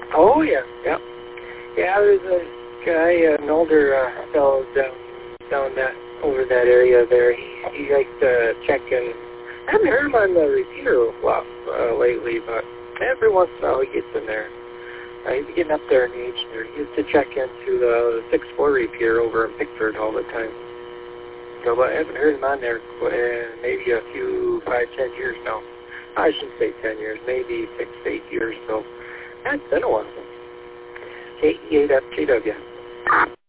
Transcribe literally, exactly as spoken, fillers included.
Oh, yeah, yeah. Yeah, there's a guy, an older uh, fellow down, down that, over that area there. He, he likes to check in. I haven't heard him on the repeater a lot uh, lately, but every once in a while he gets in there. Uh, he's getting up there in age there. He used to check into the six four repeater over in Pickford all the time. So, but I haven't heard him on there in maybe a few, five, ten years now. I shouldn't say ten years, maybe six, eight years. So that's been a while. K E eight F J W.